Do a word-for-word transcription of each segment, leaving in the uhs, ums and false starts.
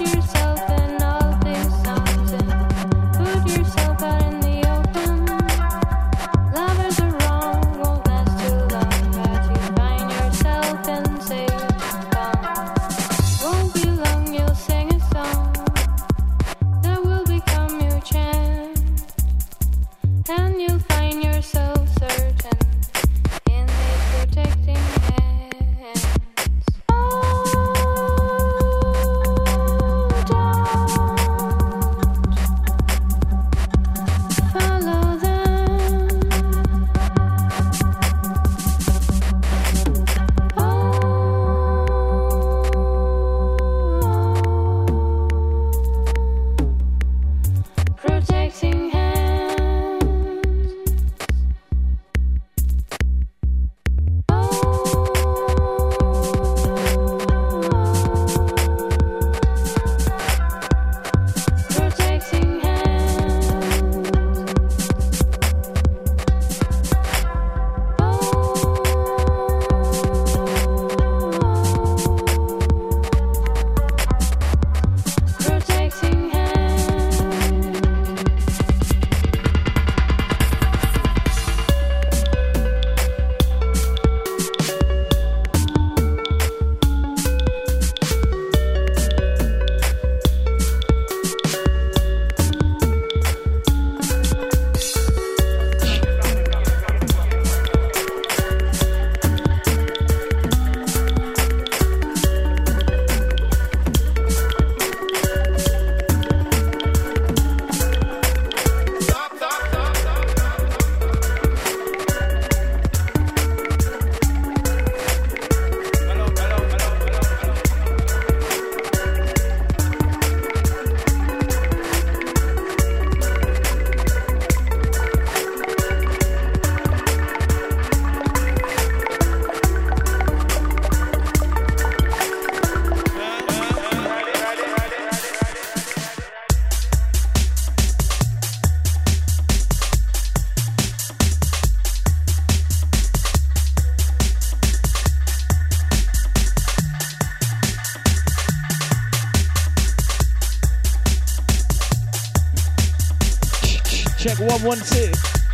Check one one two.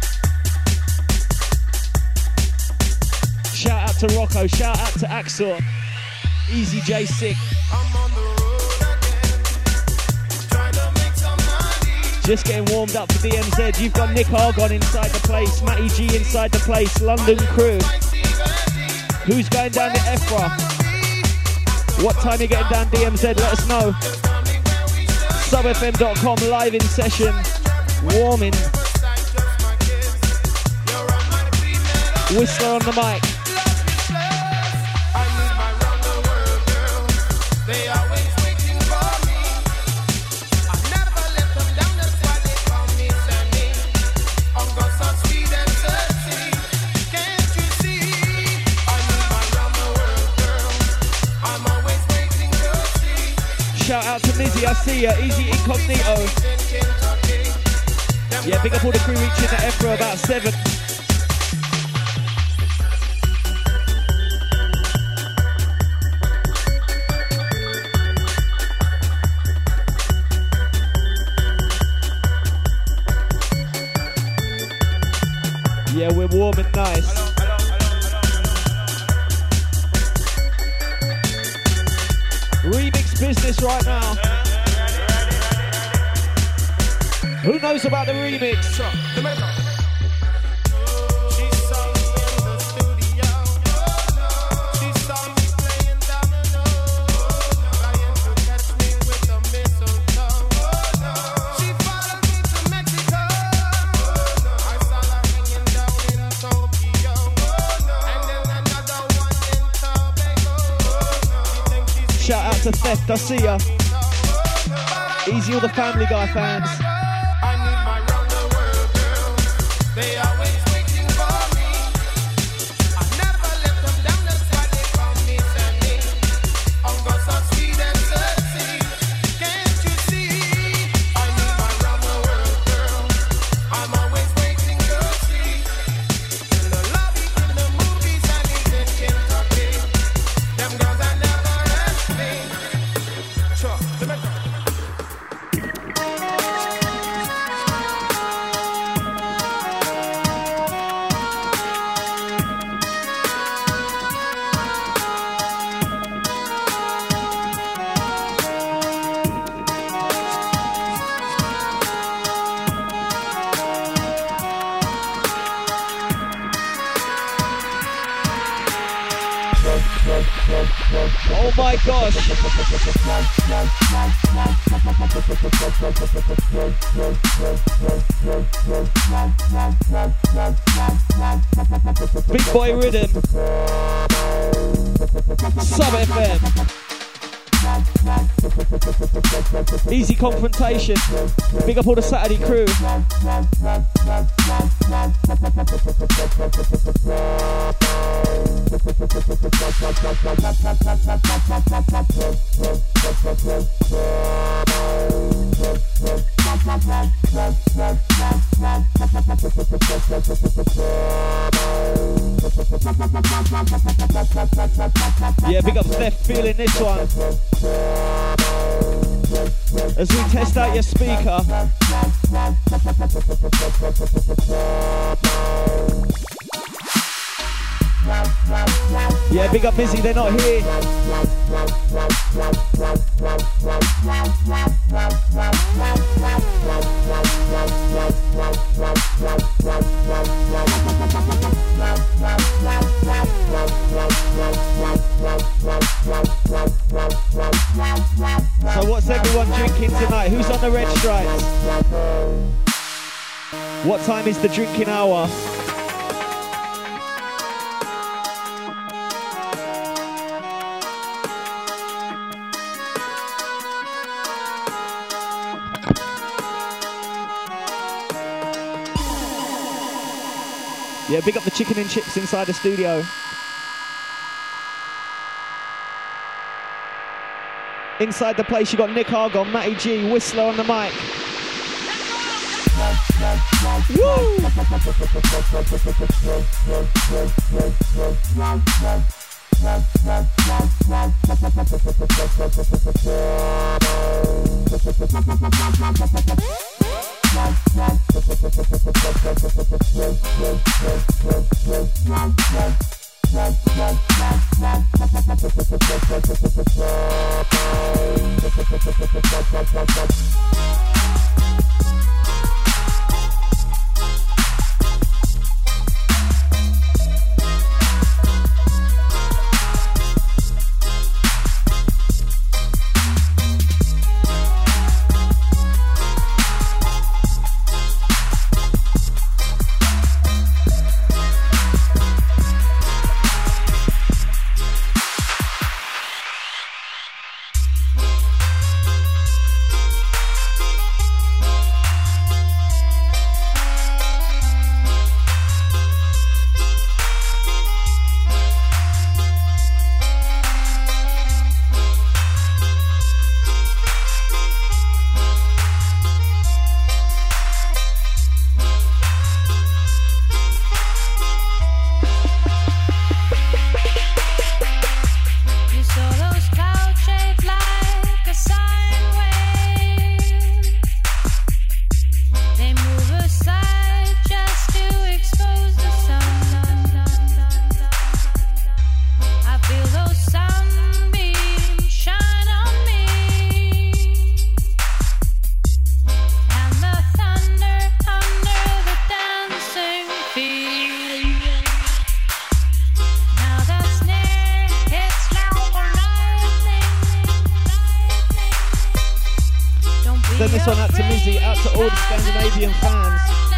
Shout out to Rocco, shout out to Axor, Easy J Sick. Just getting warmed up for D M Z. You've got Nick Argon inside the place, Matty G inside the place, London crew. Who's going down to Efra? What time you getting down D M Z? Let us know. sub f m dot com live in session. Warming. Whistler on the mic. Shout out to Mizzy, I see ya. Easy Incognito. Yeah, big up all the crew reaching at Efra about seven. Yeah, we're warm and nice. Hello, hello, hello, hello. Remix business right now. Who knows about the remix? Shout out to Theft, I see ya. Easy all the Family Guy fans. Sure, Oh my gosh. Big boy rhythm. Sub F M. Easy confrontation. Big up all the Saturday crew. Yeah, big up Steph feeling this one. As we test out your speaker. Yeah, big up Busy, they're not here. So what's everyone drinking tonight? Who's on the red stripes? What time is the drinking hour? Yeah, big up the chicken and chips inside the studio. Inside the place, you got Nick Argon, Matty G, Whistler on the mic. Woo! Send this one out to Mizzy, out to all the Scandinavian fans.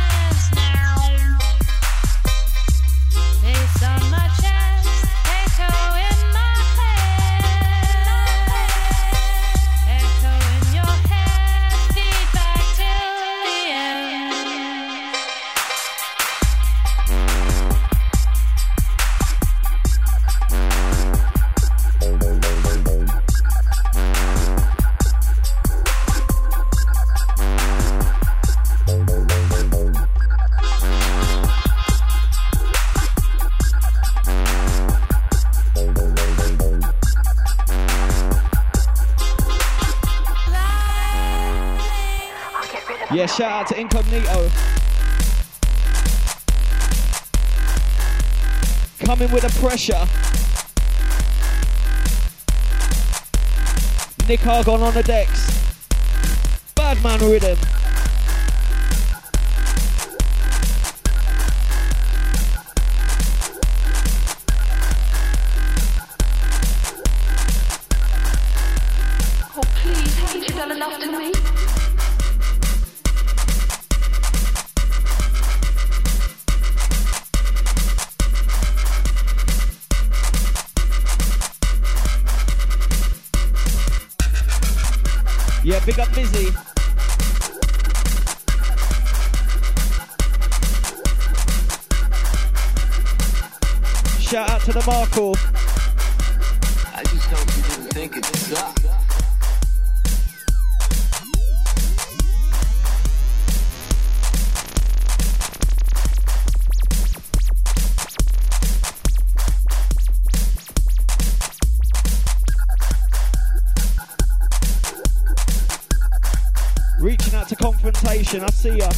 Yeah, shout out to Incognito. Coming with the pressure. Nick Argon on the decks. Bad man rhythm. Yeah, big up Busy. Shout out to the Markle. I just hope you didn't think it sucked. Reaching out to Confrontation, I see ya.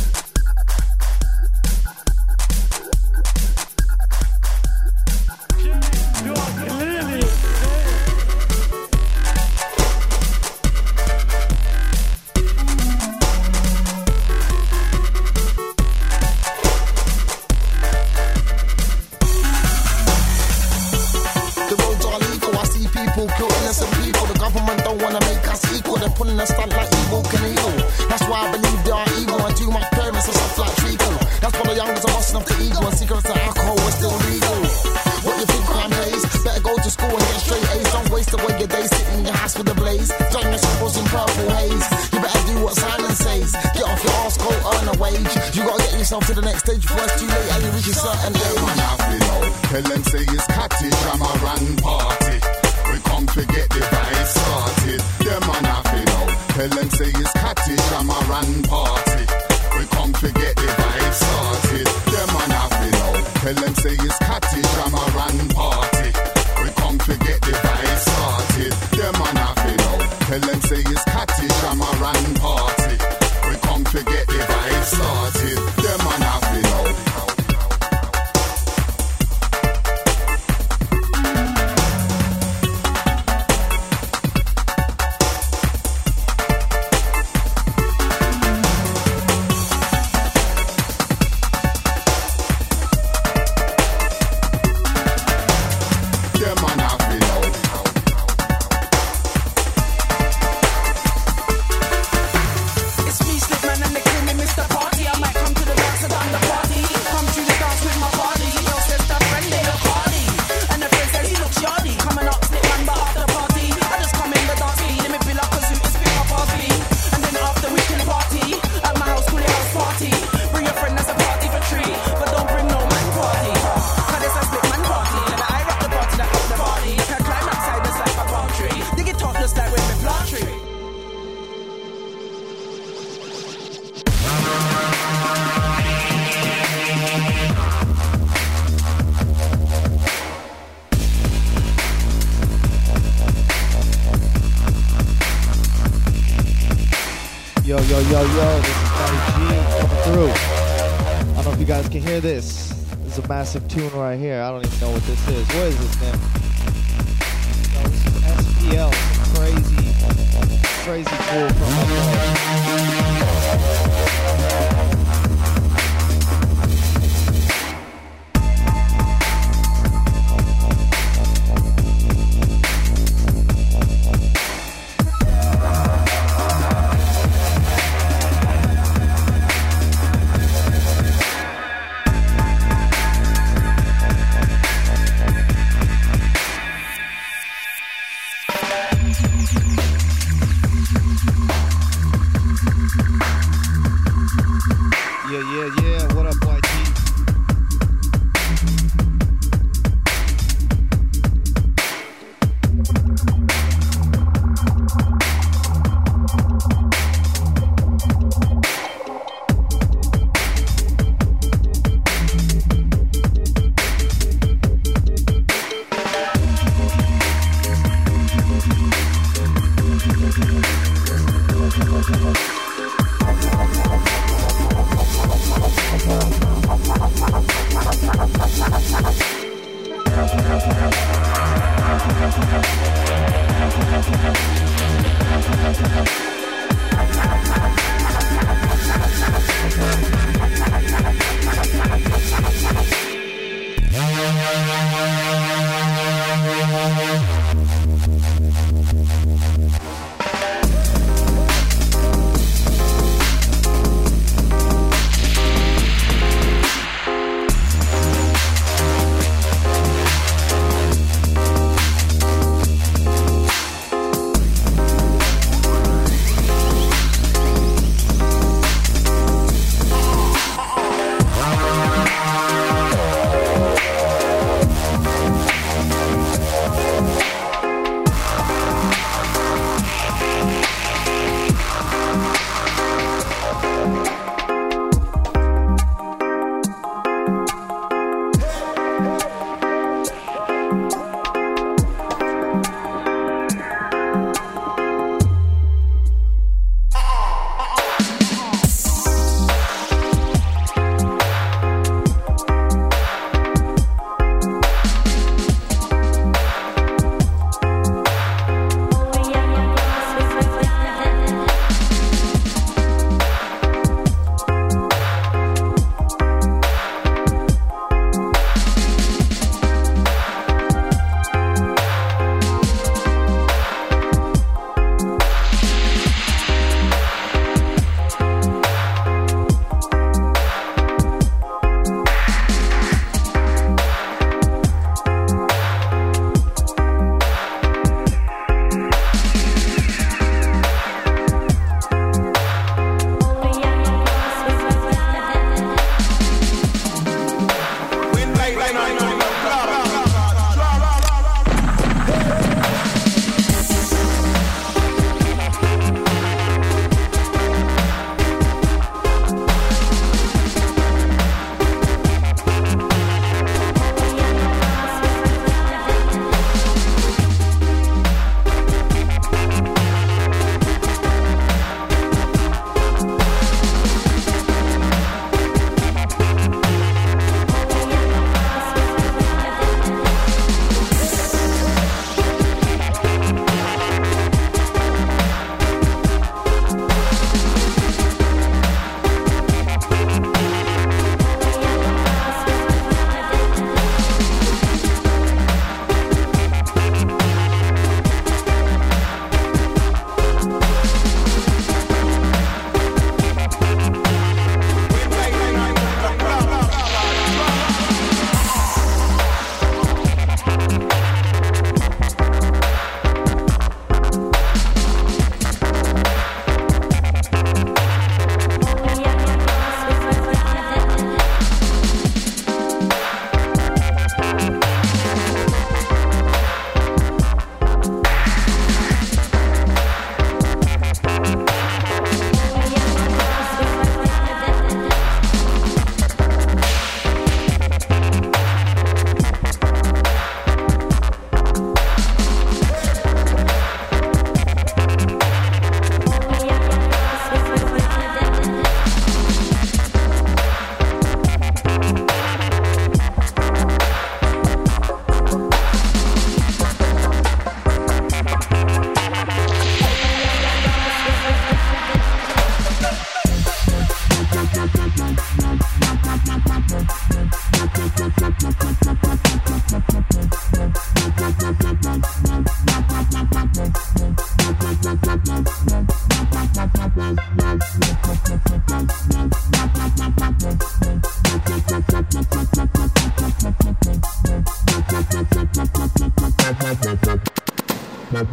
Yo, yo, yo, yo, this is Matty G coming through. I don't know if you guys can hear this. This is a massive tune right here. I don't even know what this is. What is this, man? No, this is S P L. Crazy, crazy cool from my boy.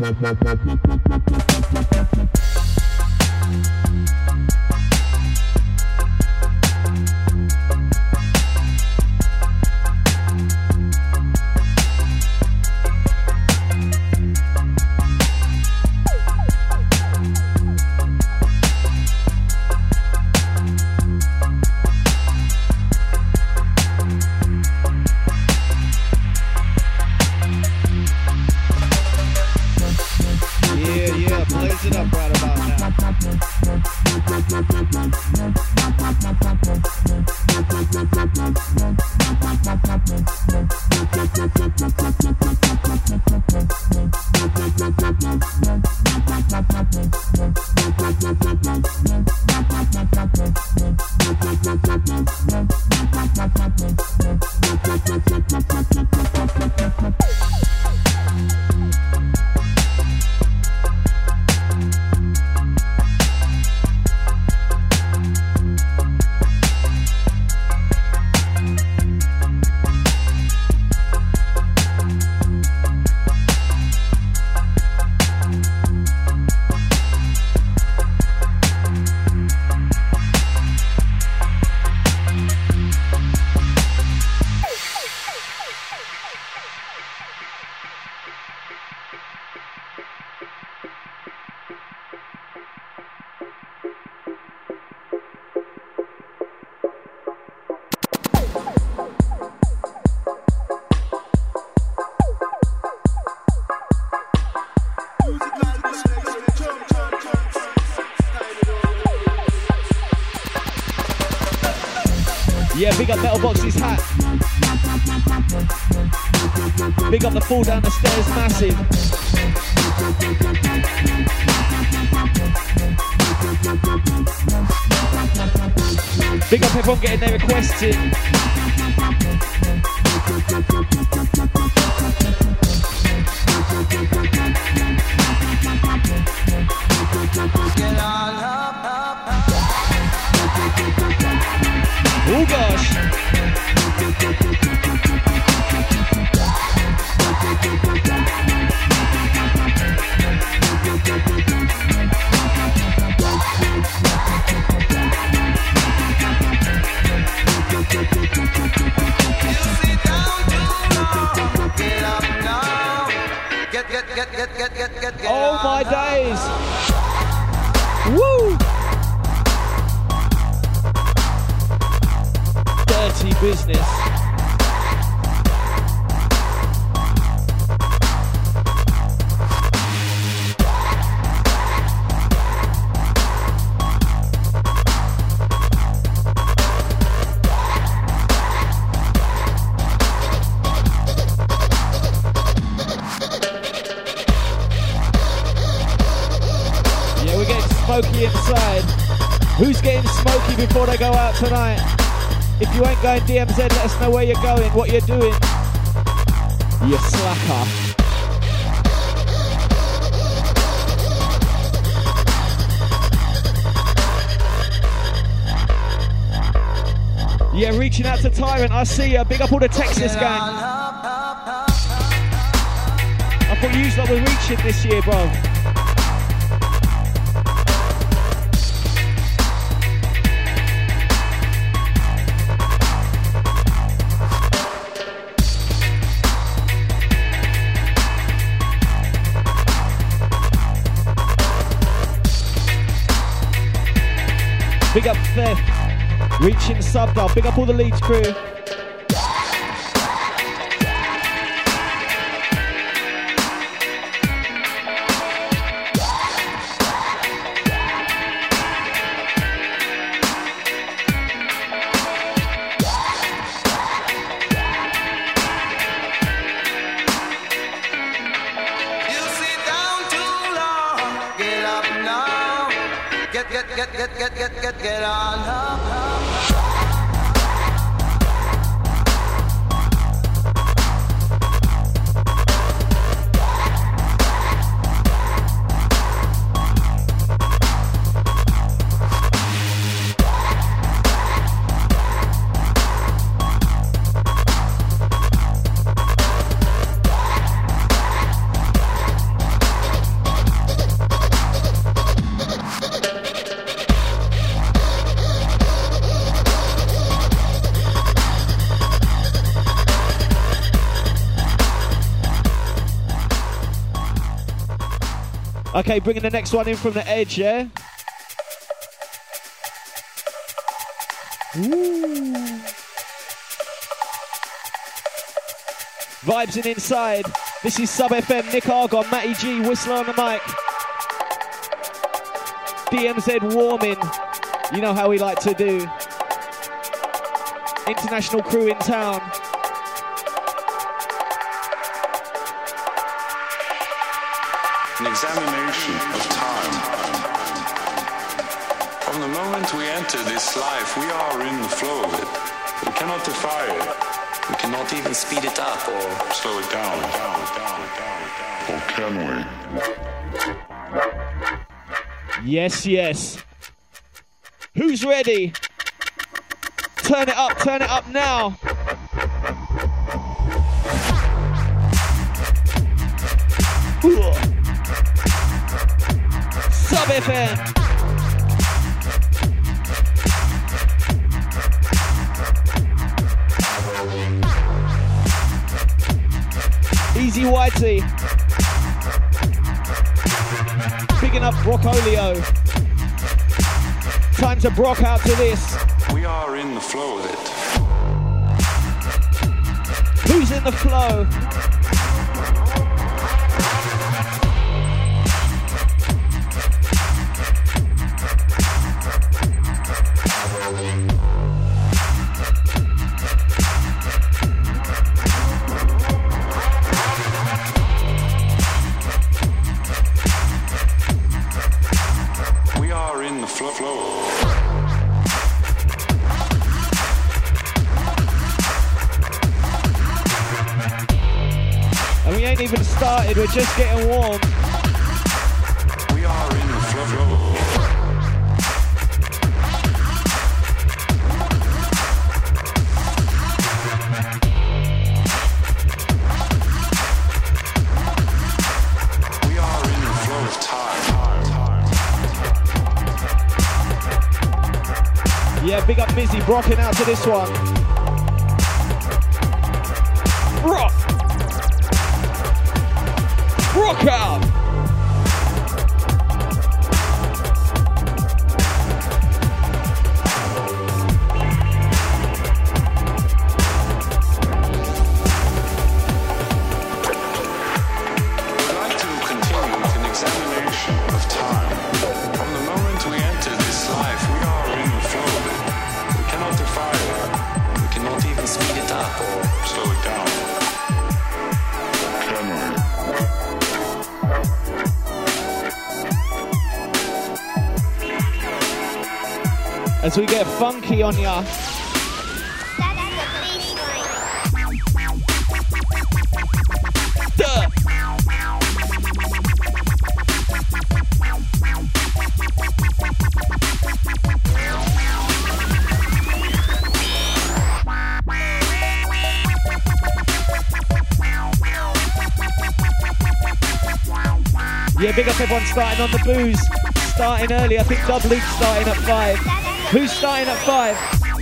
Yeah, big up Metal Box's hat. Big up the fall down the stairs, massive. Big up everyone getting their requests in. Oh gosh. Oh my days. Woo! Dirty business. Smoky inside. Who's getting smoky before they go out tonight? If you ain't going D M Z, let us know where you're going, what you're doing. You slacker. Yeah, reaching out to Tyrant, I see ya. Big up all the Texas gang. I thought you lot were reaching this year, bro. Big up Theft, reaching Subdub, big up all the Leeds crew. Get on up, up. Okay, bringing the next one in from the edge, yeah? Ooh. Vibes in inside. This is Sub F M, Nick Argon, Matty G, Whistler on the mic. D M Z warming. You know how we like to do. International crew in town. An examination of time. From the moment we enter this life, we are in the flow of it. We cannot defy it. We cannot even speed it up or slow it down. down, down, down, down. Or can we? Yes, yes. Who's ready? Turn it up, turn it up now. Ooh. Sub F M. Easy Whitey. Picking up Broccolio. Time to Brock out to this. We are in the flow of it. Who's in the flow? We are in the flow. flow. And we ain't even started, we're just getting warm. We are in the flow. flow. We are in the flow of time. Yeah, big up Mizzy, brocking out to this one. Rock! Rock out! I'd like to continue with an examination of time. From the moment we enter this life, we are in the flow of it. We cannot defy it. We cannot even speed it up or slow it down. Can we? As we get funky on ya. Duh. Yeah, big up everyone starting on the booze. Starting early, I think Dub Luke's starting at five. Who's starting at five?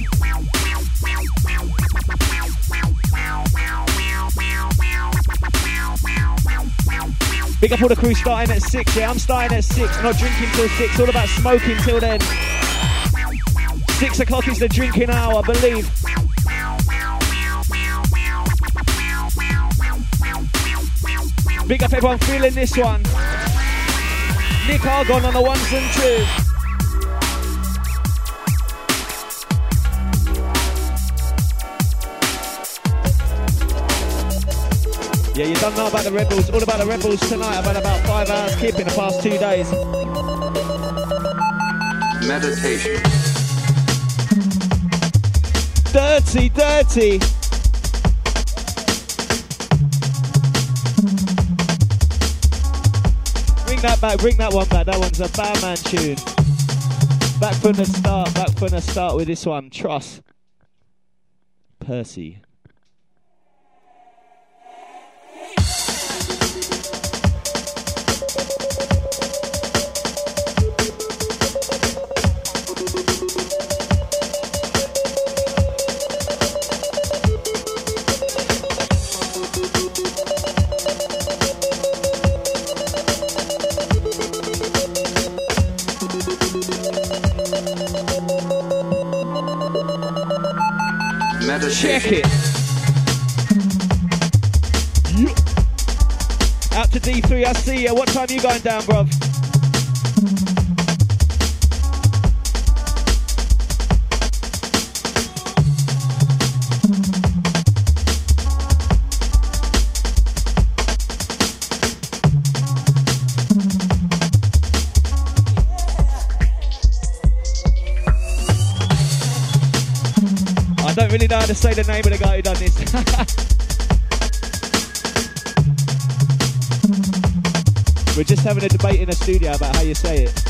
Big up all the crew starting at six, yeah, I'm starting at six, not drinking till six, all about smoking till then. Six o'clock is the drinking hour, I believe. Big up everyone feeling this one. Nick Argon on the ones and twos. Yeah, you don't know about the Rebels. All about the Rebels tonight. I've had about five hours kip in the past two days. Meditation. Dirty, dirty. Bring that back, bring that one back. That one's a Batman tune. Back from the start, back from the start with this one. Trust. Percy. Check it. Yeah. Out to D three, I see ya. What time you going down, bruv? I don't really know how to say the name of the guy who done this. We're just having a debate in the studio about how you say it.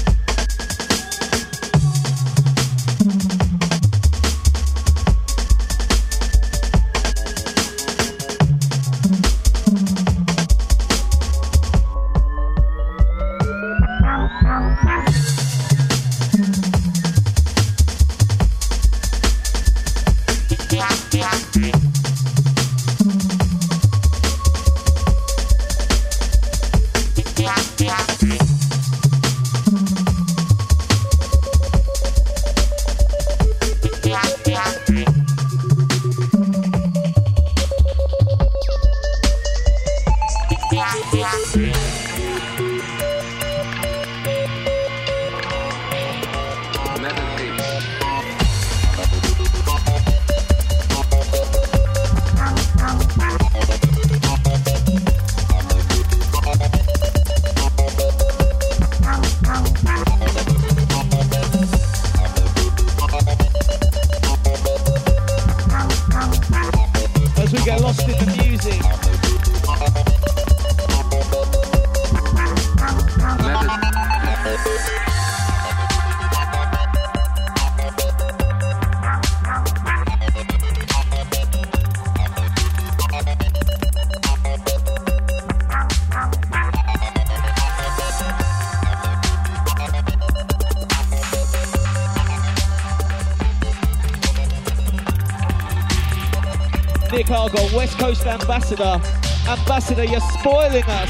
Nick Argon, West Coast Ambassador. Ambassador, you're spoiling us.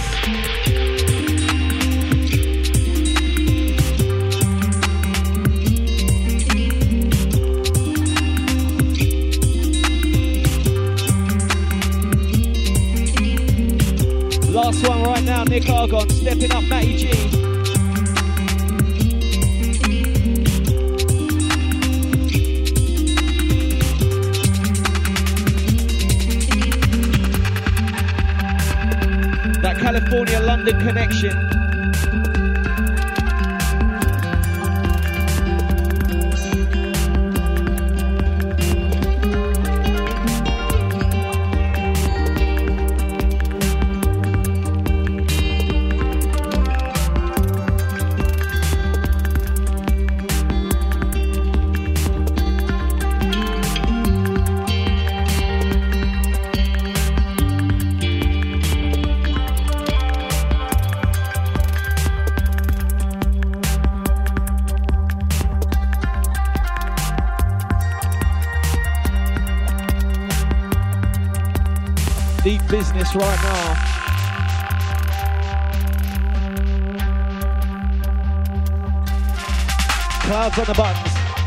Last one right now, Nick Argon, stepping up Matty G. California-London connection. Deep business right now. Clouds on the buttons.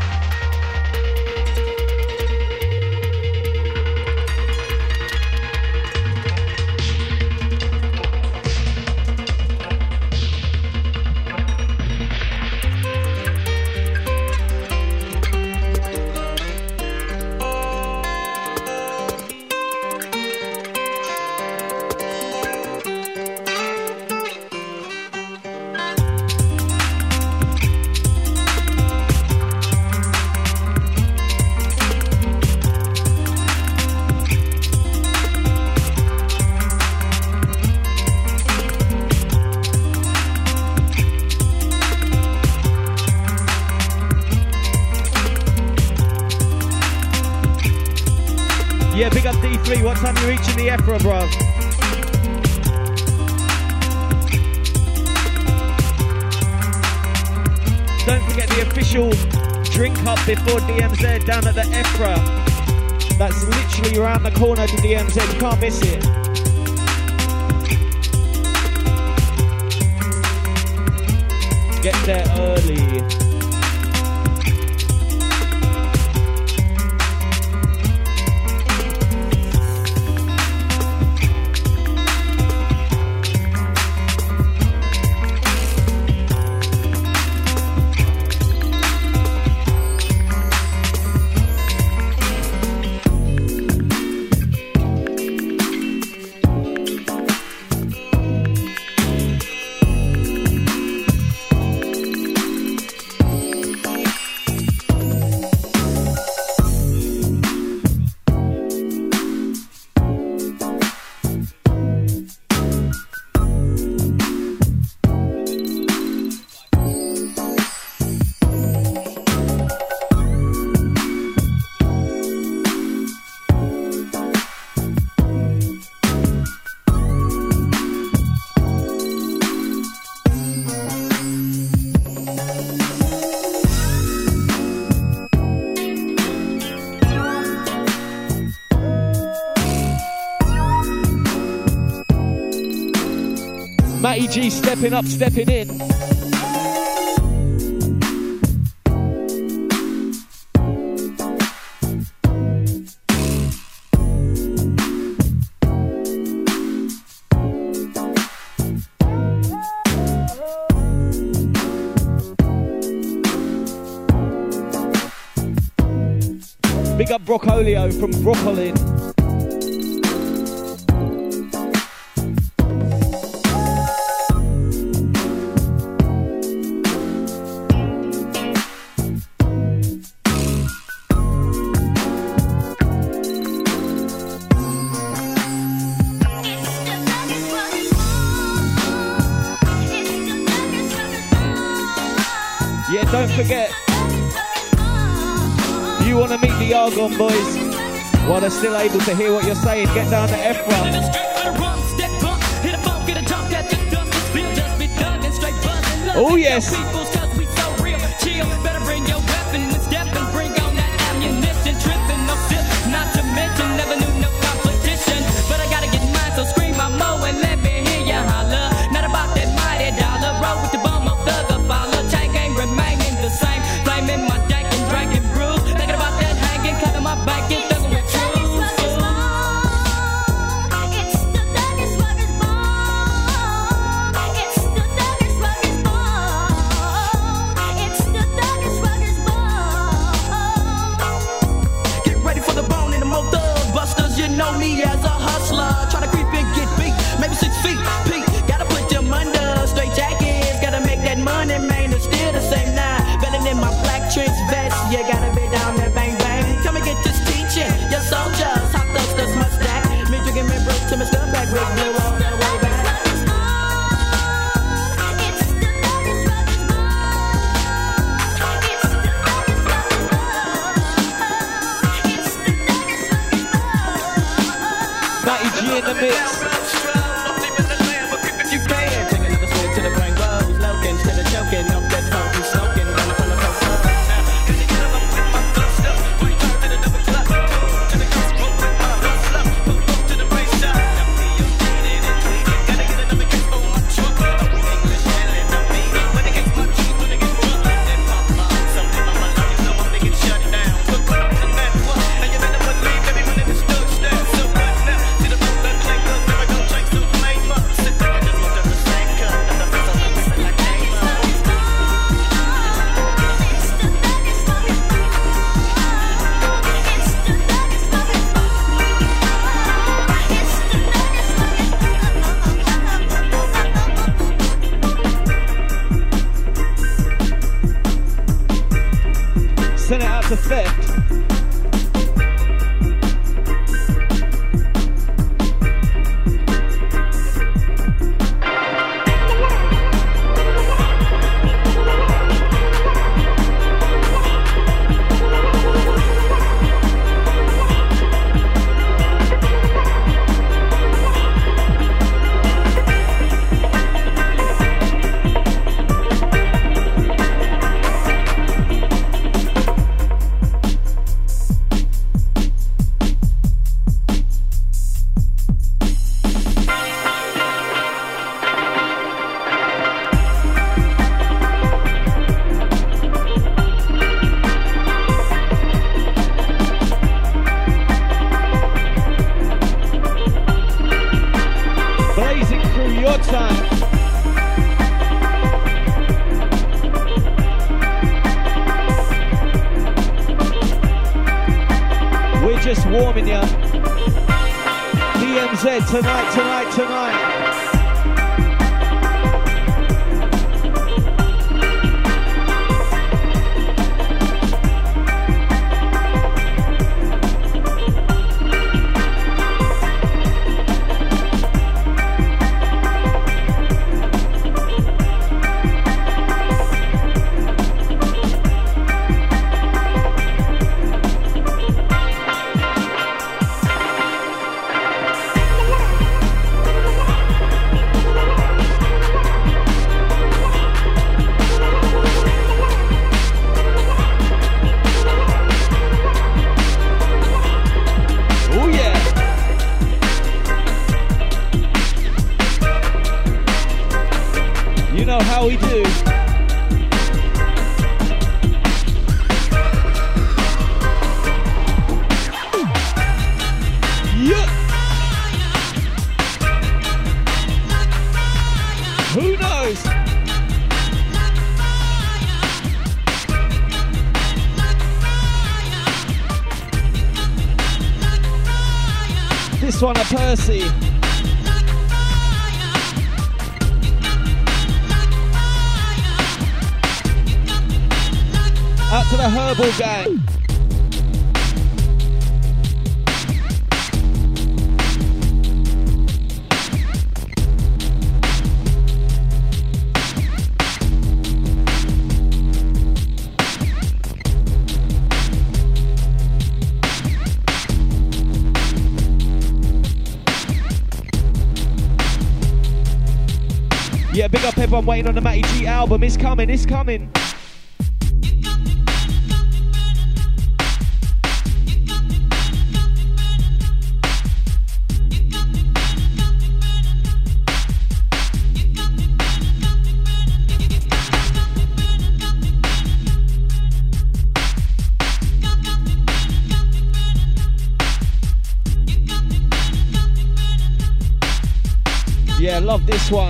Yeah, big up D three. What time you reaching the Ephra, bruv? Don't forget the official drink up before D M Z down at the Ephra. That's literally around the corner to D M Z. You can't miss it. Get there early. Matty G stepping up, stepping in. Big up Broccolio from Broccolin. Yeah, don't forget. You want to meet the Argon boys while they're still able to hear what you're saying, get down to Ephra. Oh yes. Not to mention never knew no competition, but I gotta get mine, so scream my mo and let me hear ya holler. Not about that mighty dollar, roll with the bum of thugger follow. Chain game remaining the same, flaming my dank and drinking brews. Thinking about that hanging, cutting my back and thugging with truth. Know me as a hustler, try to creep and get beat, maybe six feet, peak, gotta put them under, straight jackets, gotta make that money, man, it's still the same now, belling in my black trench vest, you gotta be down there, bang, bang, come and get this teaching, your soldiers, hot dusters, must stack, me drinking me broke to my stuff back, red blue all the way back. Matty G in the mix. If you can, take another swing to the brain rose, low instead of choking off that funky smoking. Run up on the post send it out to Theft. Warming ya. D M Z tonight, tonight, tonight. this one at Percy. Out to the Herbal Gang. Yeah, big up everyone waiting on the Matty G album. It's coming, it's coming. Yeah, love this one.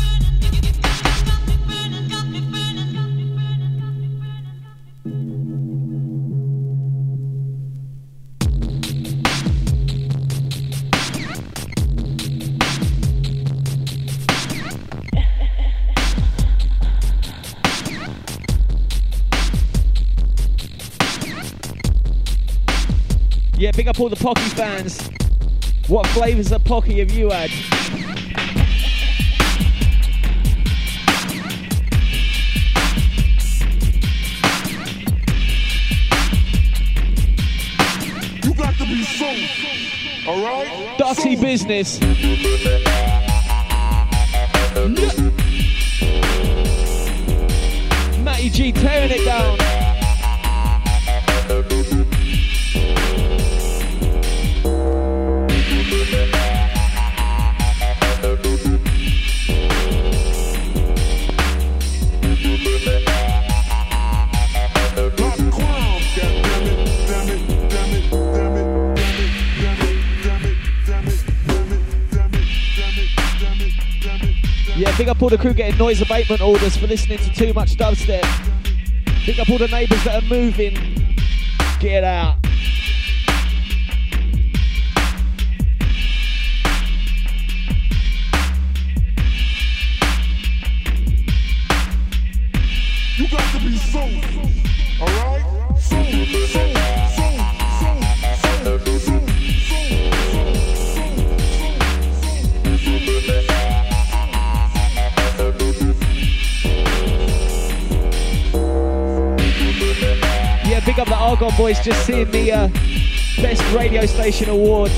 Yeah, big up all the Pocky fans. What flavours of Pocky have you had? You got to be sold, alright? Dirty business. Matty G tearing it down. Yeah, big up all the crew getting noise abatement orders for listening to too much dubstep. Big up all the neighbours that are moving. Get out. You got to be sold, alright? Sold, sold, sold, sold, sold, sold, sold. Yeah, big up the Argon boys just seeing the uh, best radio station award.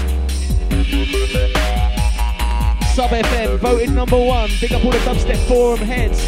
Sub F M voted number one. Big up all the Dubstep Forum heads.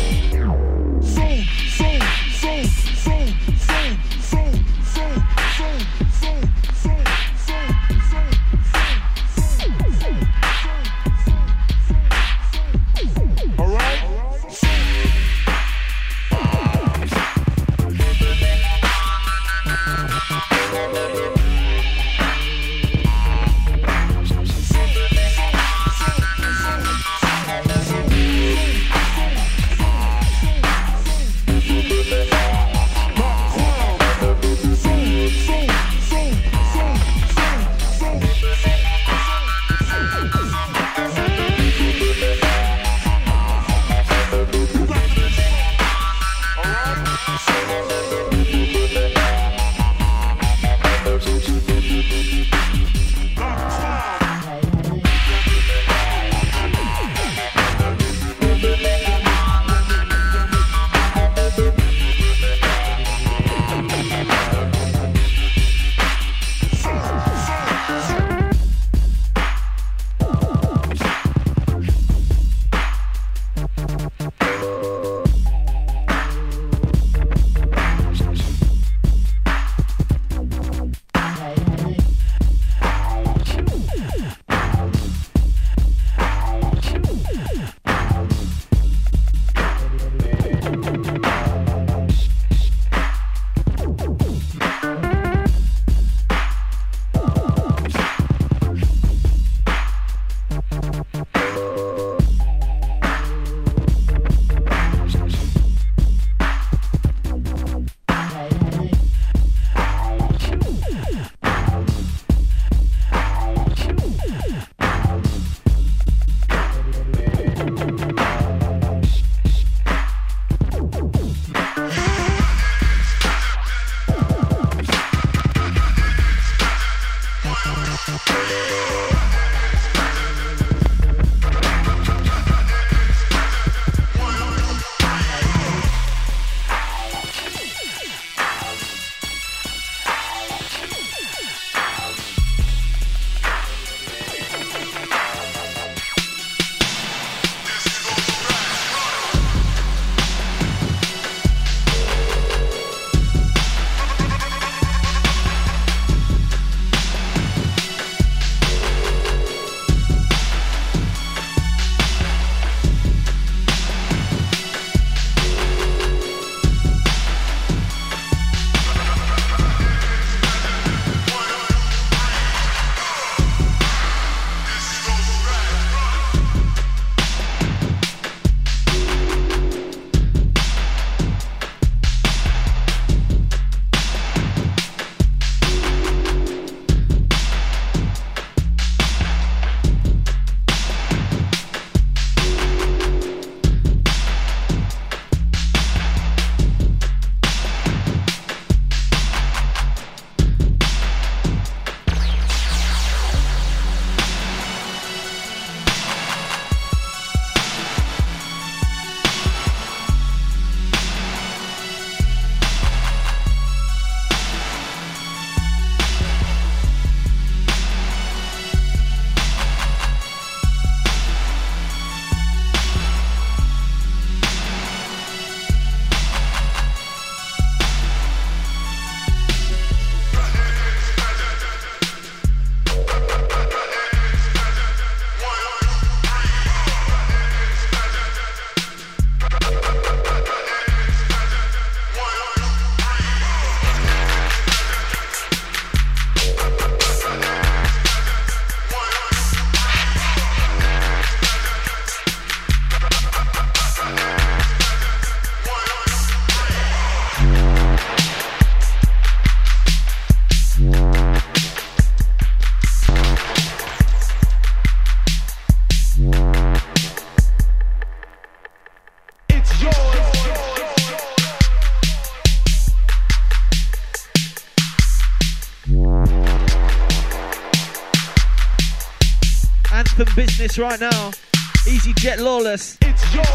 Anthem business right now. Easy Jet Lawless. It's yours.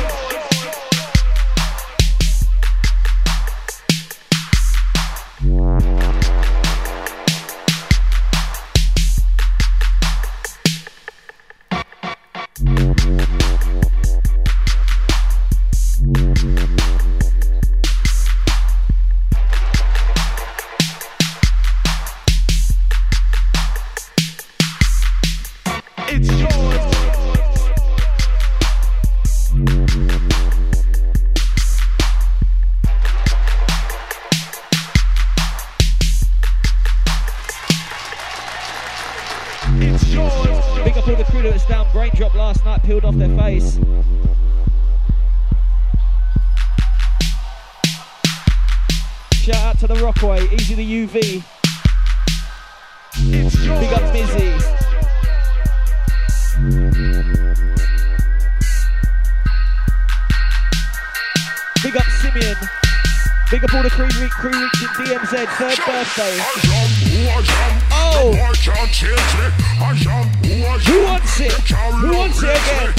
Peeled off their face. Shout out to the Rockway, Easy the U V. Big up Mizzy. Big up Simeon. Big up all the crew, crew reaching D M Z, third birthday. Oh! Who wants it? Who wants it again?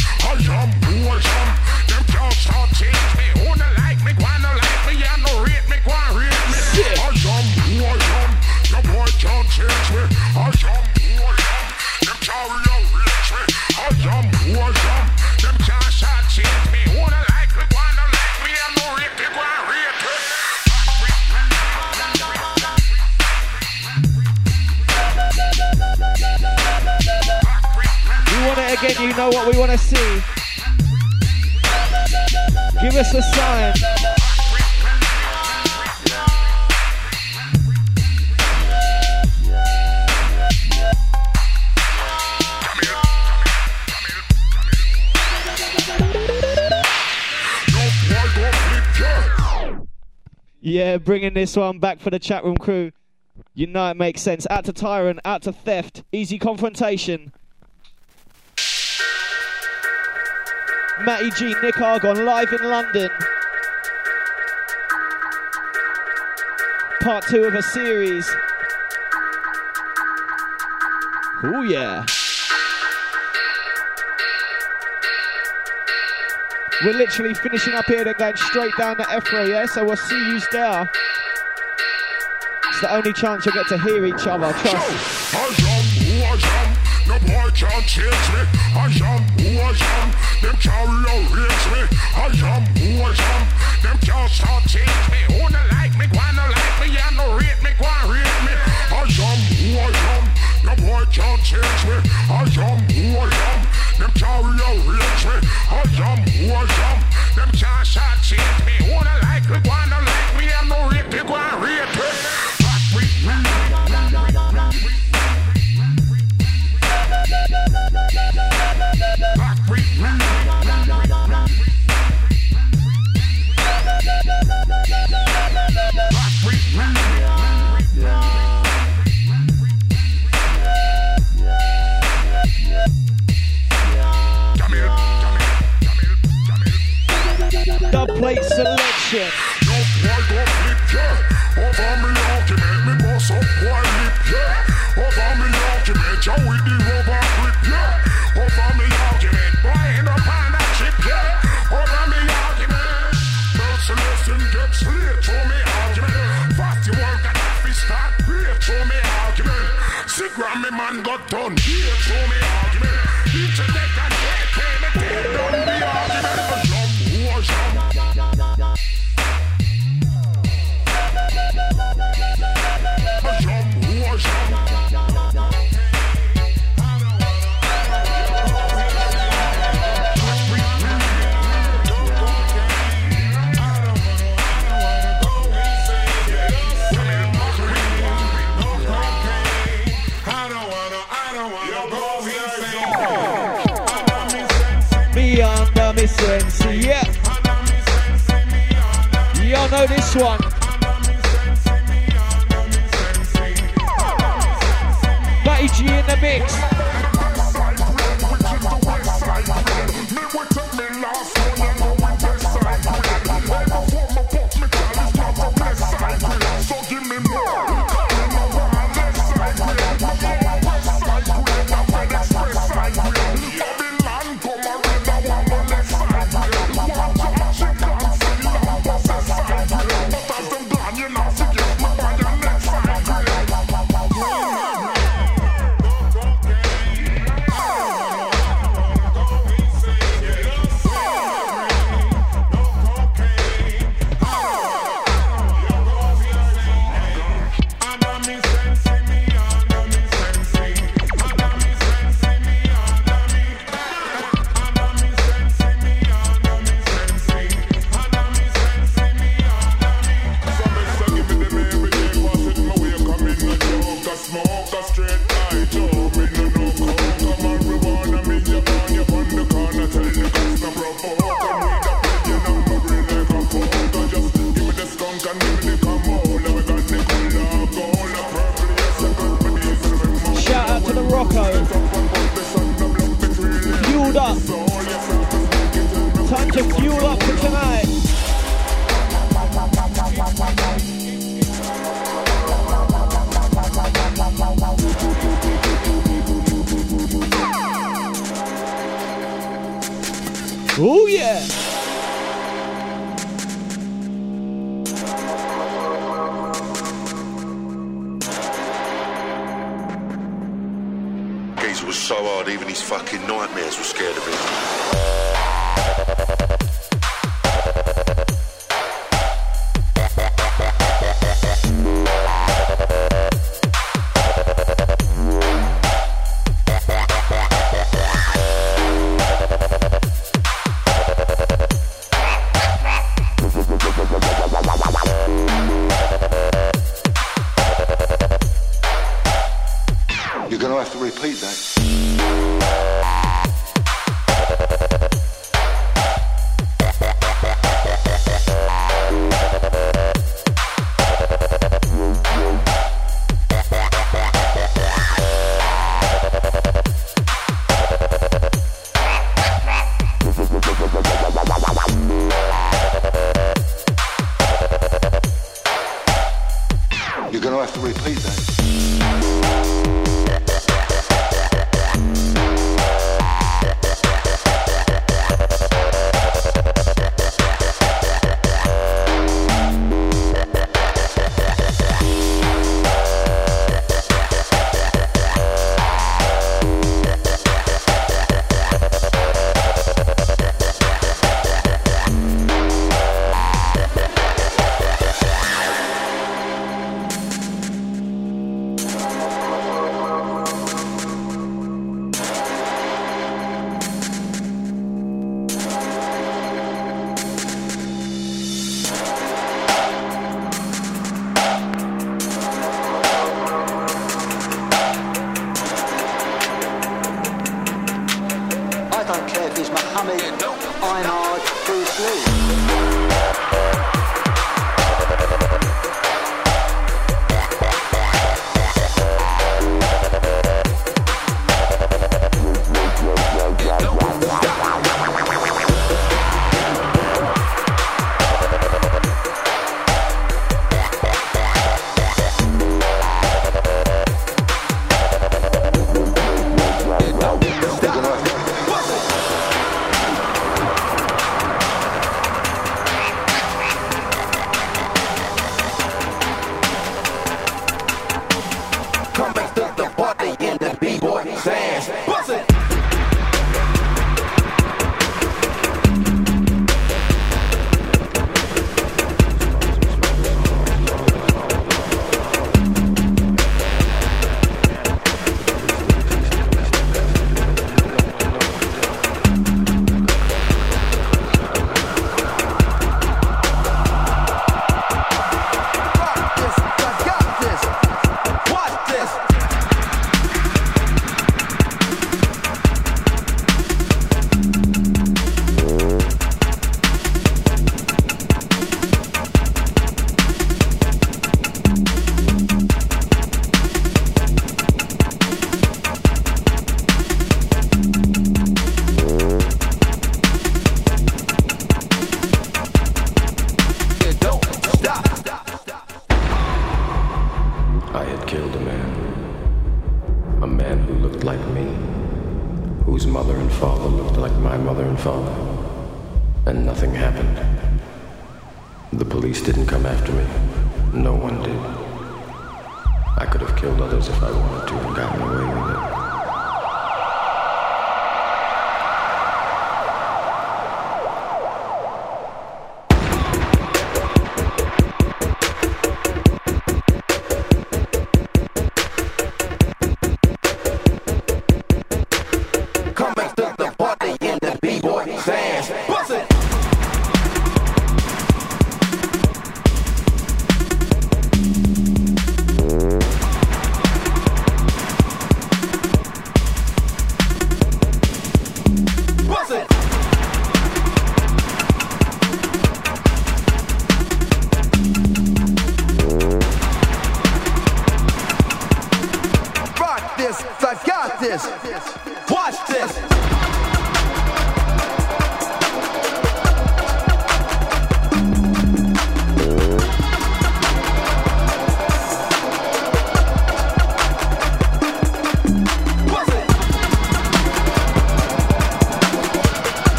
Again, you know what we want to see. Give us a sign. Yeah, bringing this one back for the chat room crew. You know it makes sense. Out to Tyrant, out to Theft. Easy Confrontation. Matty G, Nick Argon, live in London. Part two of a series. Oh yeah. We're literally finishing up here, then going straight down to Efra, yeah? So we'll see you there. It's the only chance you'll get to hear each other, trust. No boy can't change me. I am who I am. Them can't rearrange me. I am who I am. Them can't start change me. Who no like me, why no like me? Yeah, no rate me, why rate me? I am who I am. No boy can't change me. I am who I am. Them can't rearrange me. I am who I am. Them can't start change me. Who no like me, why no like me? Yeah, no rate me, why rate me? Dub plate selection. No boy go flip, yeah. Over me argument, me boss up boy lip, yeah. Over me argument, yeah, with the rubber grip, yeah. Over me argument, boy end up on that chip, yeah. Over me argument, merciless and get slid through me argument. Fast you work at office start, great through me argument. Sigram me man got done, here through me argument. Internet and K K, me take down the argument. A jump, who a jump. Beyond the Mississippi, yeah. Y'all know this one. Matty G in the mix. Side Oh yeah. Geezer was so hard, even his fucking nightmares were scared of him. You're gonna have to repeat that. You're gonna have to repeat that.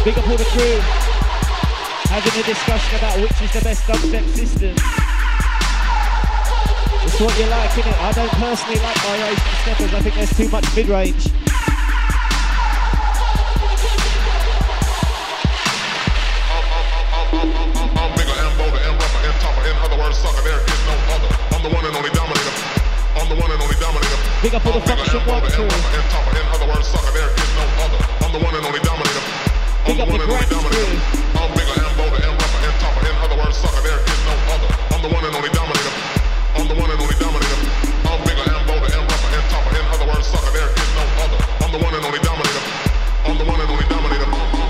Big up all the crew. Having a discussion about which is the best dubstep system. It's what you like, innit? I don't personally like my racing steppers. I think there's too much mid-range. I'm bigger and bolder and rougher and tougher. In other words, sucker, there is no other. I'm the one and only dominator. I'm the one and only dominator. Big up all the function one crew. And tougher. In other words, sucker, there is no other. I'm the one and only dominator. I'm Big the up one the and only Grants dominator. crew. I'm bigger and bolder and rougher and tougher. In other words, sucker, there is no other. I'm the one and only dominator. I'm the one and only dominator. I'm bigger and bolder and rougher and tougher. In other words, sucker, there is no other. I'm the one and only dominator. I'm the one and only dominator.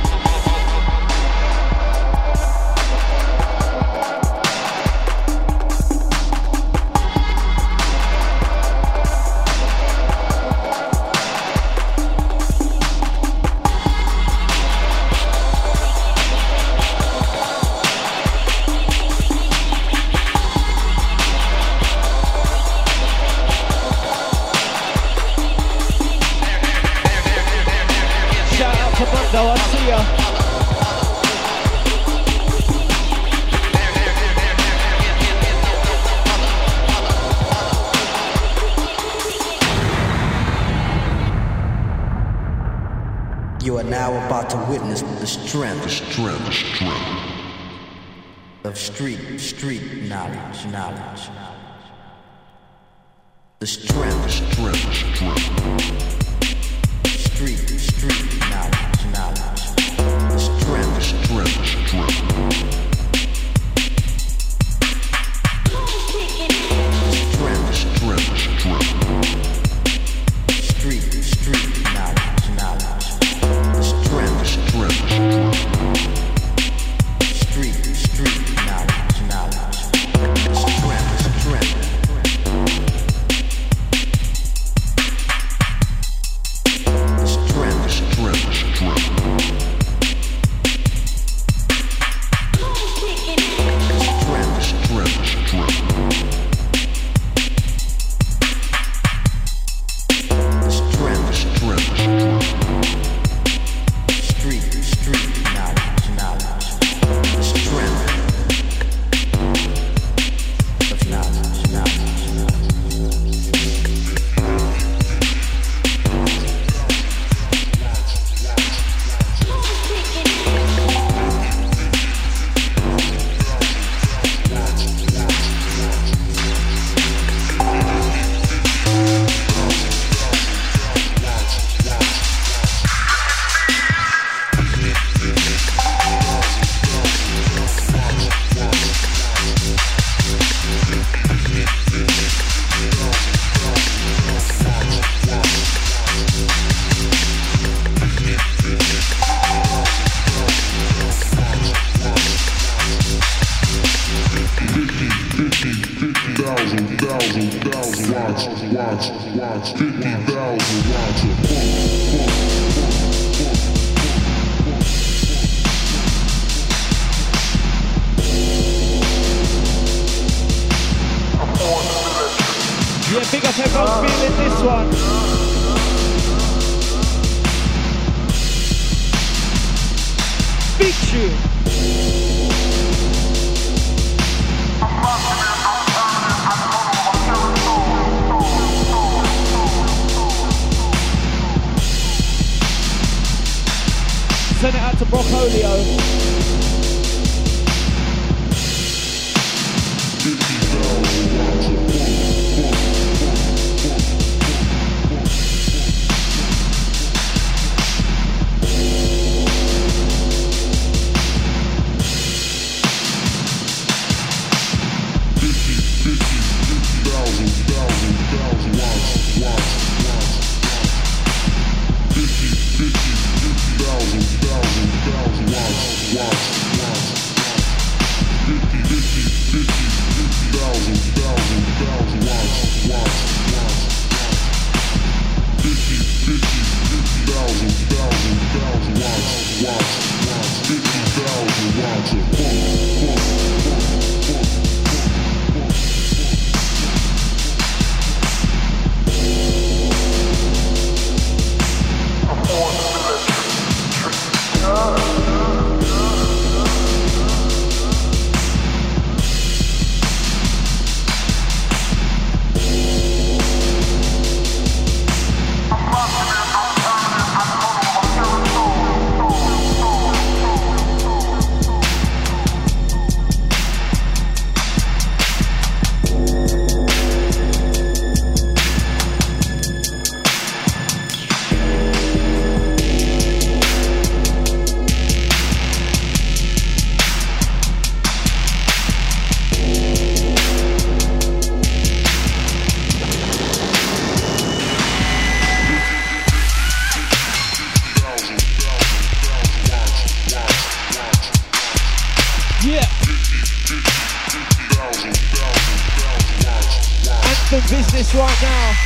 No, I see ya. You are now about to witness the strength, the strength, the strength of street, street knowledge, knowledge. The strength, the strength, the strength. Street, street knowledge, knowledge. The strength, the strength, the strength. The strength, the strength, the strength. Street, street knowledge, knowledge. The strength, the strength, the strength. Street, street knowledge, knowledge. The strength, the strength. Yeah, big up everyone feeling this one. Big tune. Send it out to Broccolio. Watch. business right now.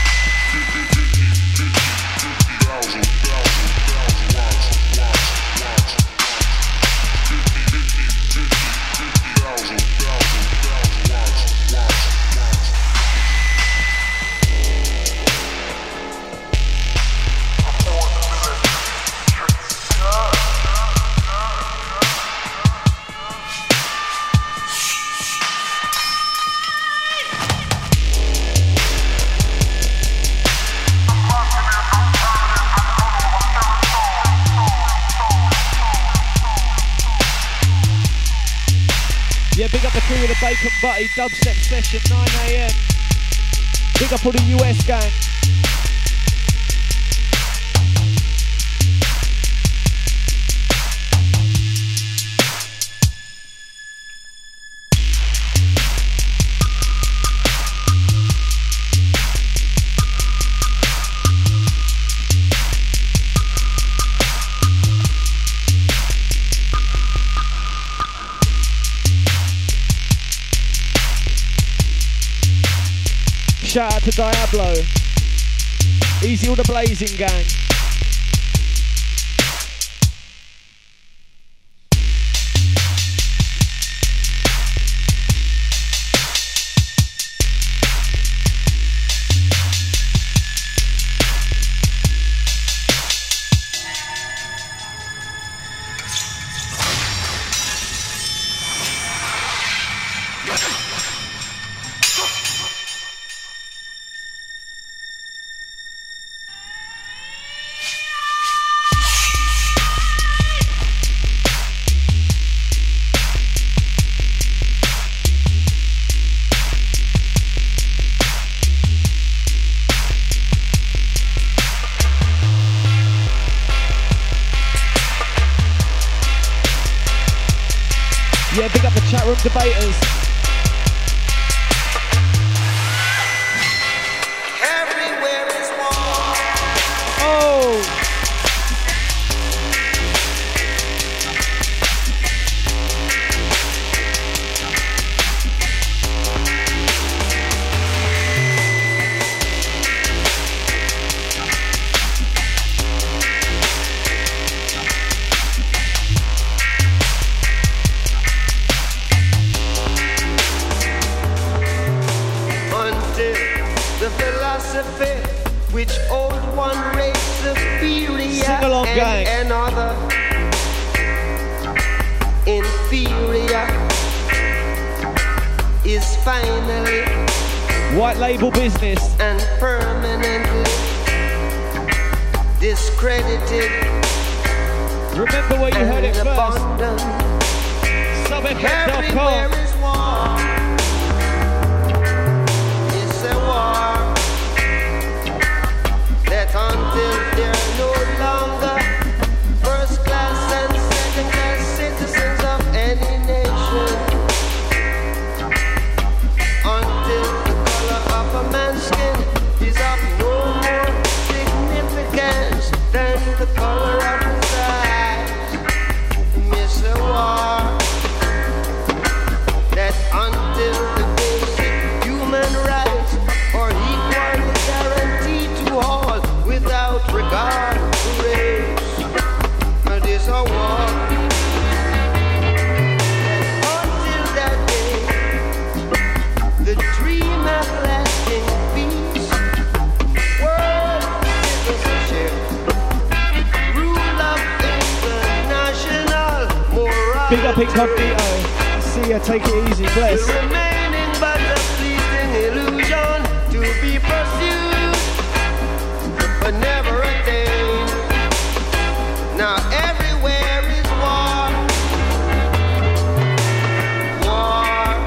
Bacon Butty dubstep session, nine a m. Big up all the U S gang. Shout out to Diablo. Easy all the blazing gang. Yeah, big up the chat room debaters. Everywhere is war. Oh! Which old one race superior along, and gang. another inferior is finally white label business and permanently discredited. Remember where you heard it first. sub f m dot com. Everywhere is war. It's a war that until they're no longer first class and second class citizens of any nation, until the color of a man's skin is of no more significance than the color of his eyes. Miss a war that until the basic human rights are equally guaranteed to all without regard to race. It is a war that until that day, the dream of lasting peace, world citizenship, rule of international morality. Big up Incognito. See ya, take it easy, bless. Will remaining but a fleeting illusion to be pursued but never attained. Now everywhere is war, war.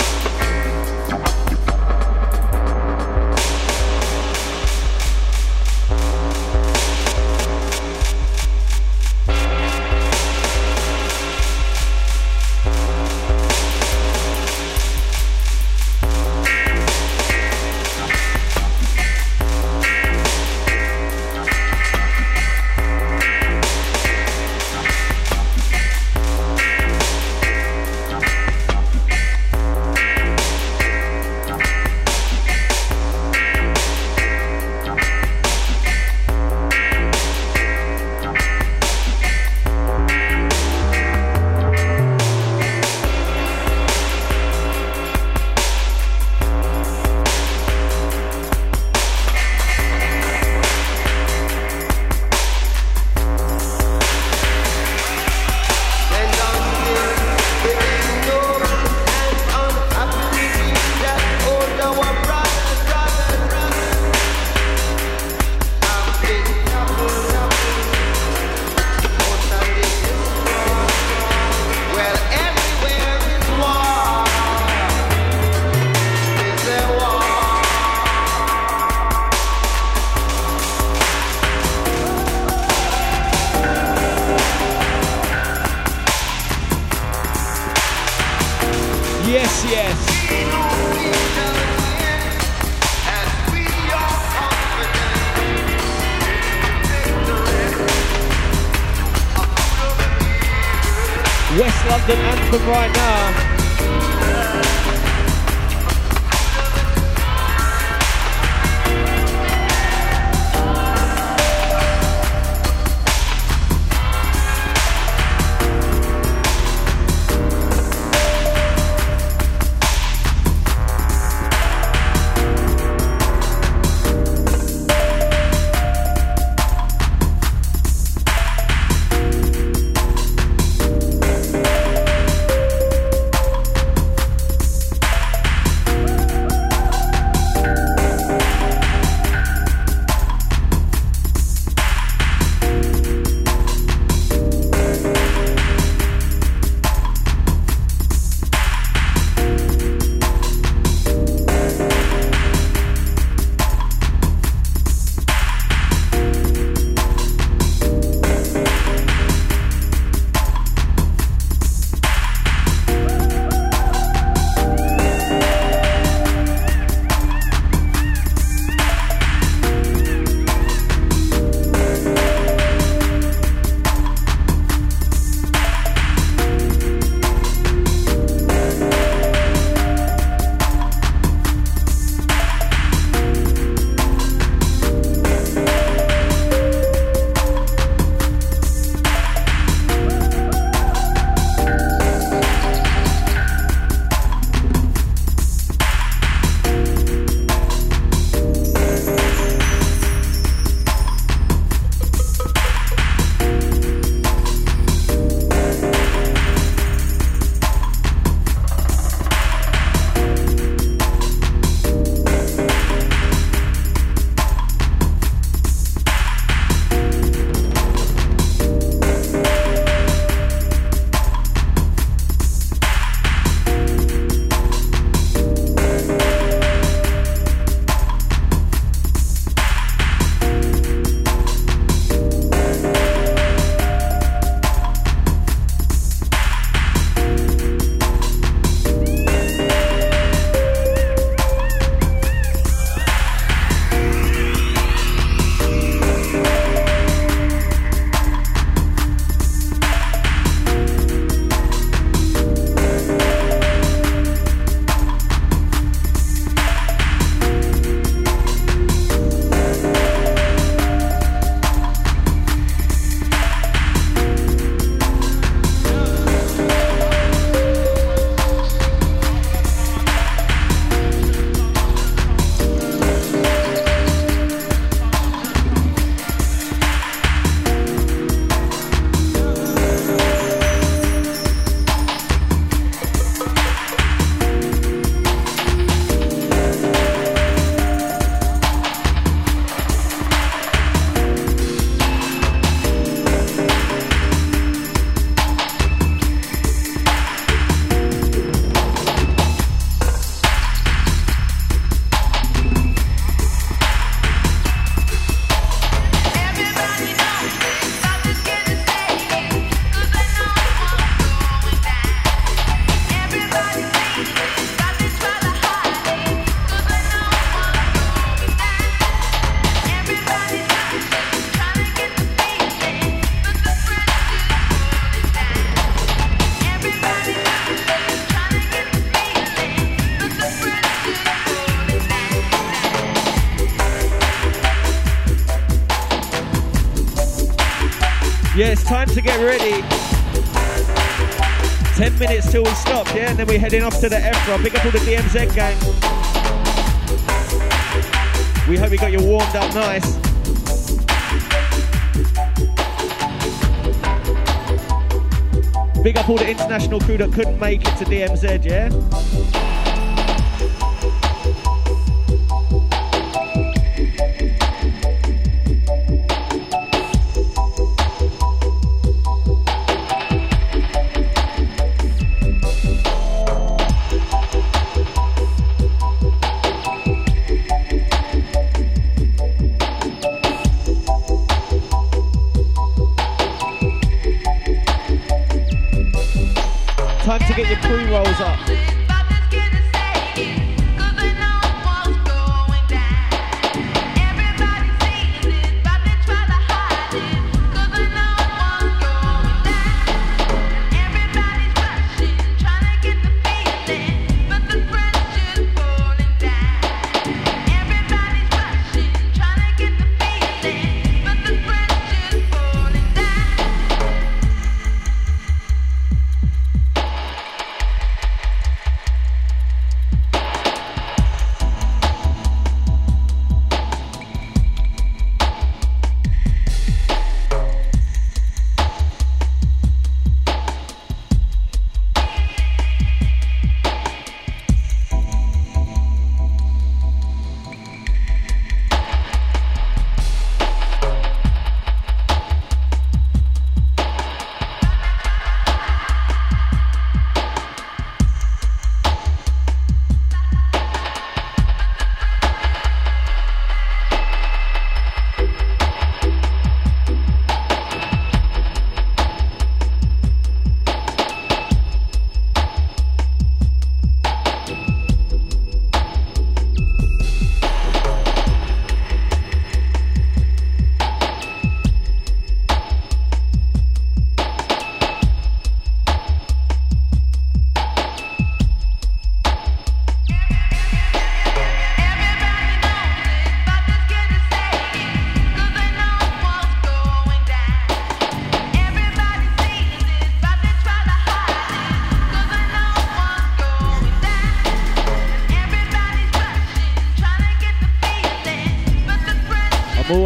Yes, yes. West London anthem right now. Yeah, it's time to get ready. Ten minutes till we stop, yeah? And then we're heading off to the Efra. Pick up all the D M Z gang. We hope you got you warmed up nice. Big up all the international crew that couldn't make it to D M Z, yeah? Time to get your pre-rolls up.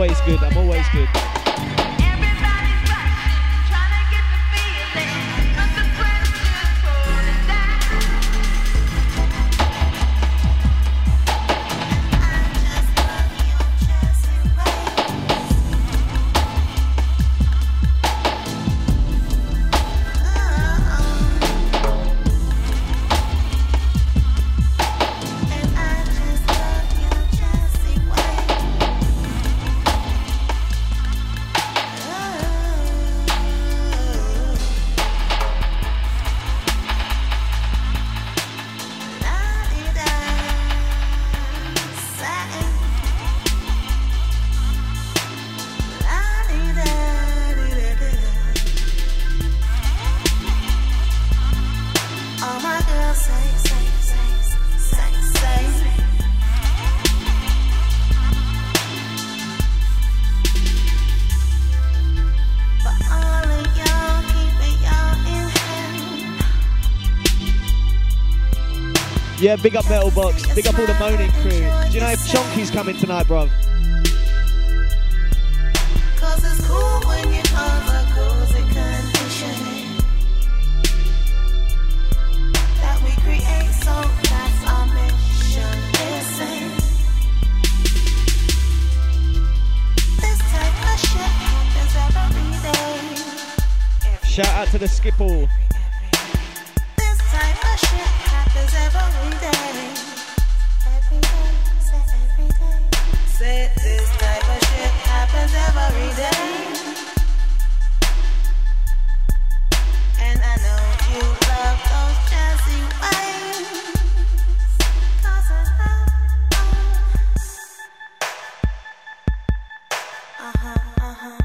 always good. I'm always good. Yeah, big up Metal Box, big up all the moaning crew. Do you know if Chonky's coming tonight, bruv? Cause it's cool when you have a cozy condition that we create, so that's our mission. Listen, this type of shit happens every day. Shout out to the Skipple. This type of shit happens every day. Every day, say every day. Say this type of shit happens every day. And I know you love those jazzy ways. Cause I Uh-huh, uh-huh.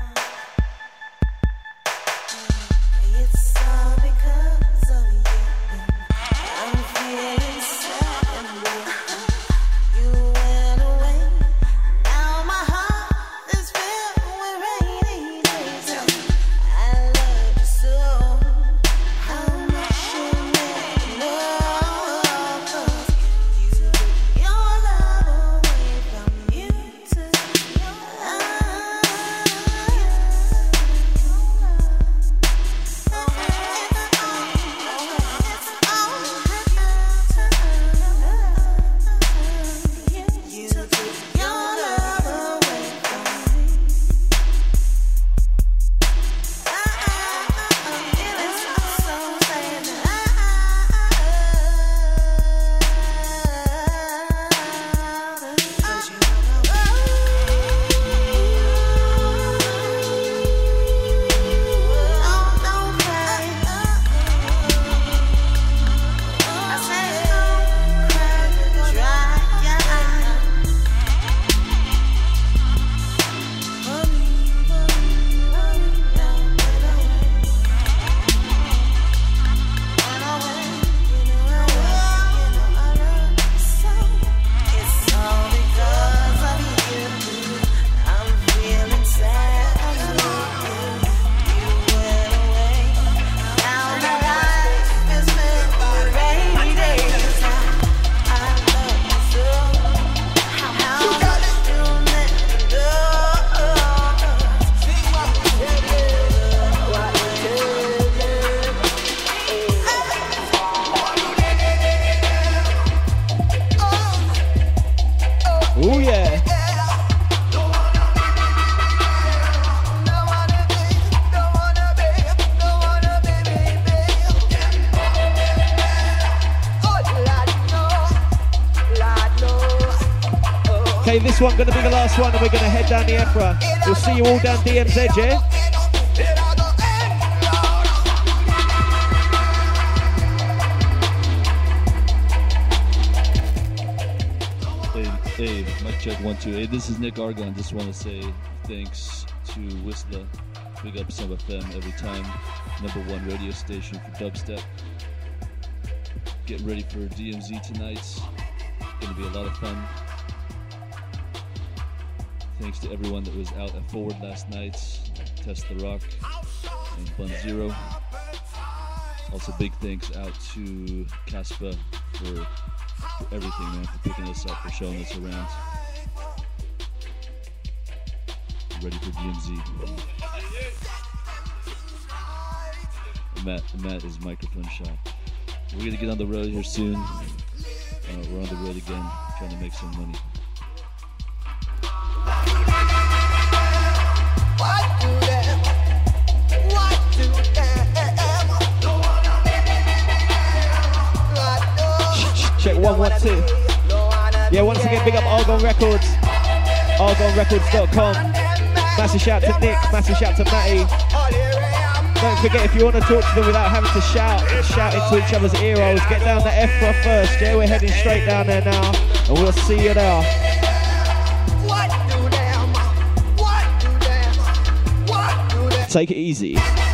It's all because of you. I'm feeling sad and blue. You went away. Now my heart is filled with rainy days. I love you so. How much you make love? 'Cause you took your love away from you to your love. You took your love away from me. I'm feeling so, so sad. 'Cause you oh, don't cry. I said don't cry, dry your eyes. It's all because of you. I'm feeling sad. You went away. Now my life is filled with rainy days. I love you so. How much you let Oh yeah. Okay, this one gonna be the last one, and we're gonna head down the Ephra. We'll see you all down D M's Edge, yeah? Hey, hey, mic check one two. Hey, this is Nick Argon. Just want to say thanks to Whistler, big up Sub F M every time, number one radio station for dubstep. Getting ready for D M Z tonight. Gonna be a lot of fun. Thanks to everyone that was out at Forward last night, Test the Rock and Bun Zero. Also, big thanks out to Caspa for, for everything, man, for picking us up, for showing us around. ready for D M Z. Matt, Matt is microphone shy. We're gonna get on the road here soon. Uh, we're on the road again, trying to make some money. What do them? What do them? Check one one two. Yeah, once again, big up Argon Records. argon records dot com. Massive shout to Nick, massive shout to Matty. Don't forget, if you want to talk to them without having to shout, shout into each other's ear holes, get down to Efra first, yeah? We're heading straight down there now, and we'll see you there. Take it easy.